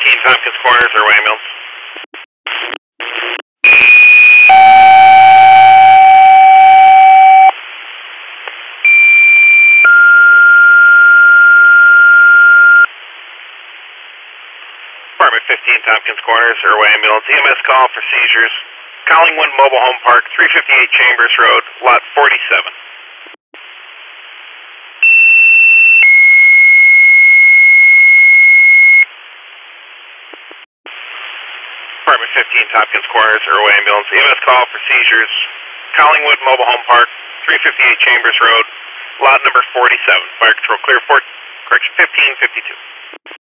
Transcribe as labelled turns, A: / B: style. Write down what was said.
A: 15 Tompkins Corners, Airway Ambulance. Department 15 Tompkins Corners, Airway Ambulance. EMS call for seizures. Collingwood Mobile Home Park, 358 Chambers Road, Lot 47. Department 15 Tompkins Corners, Airway Ambulance. EMS call for seizures. Collingwood Mobile Home Park, 358 Chambers Road, lot number 47. Fire control clear, port, correction 1552.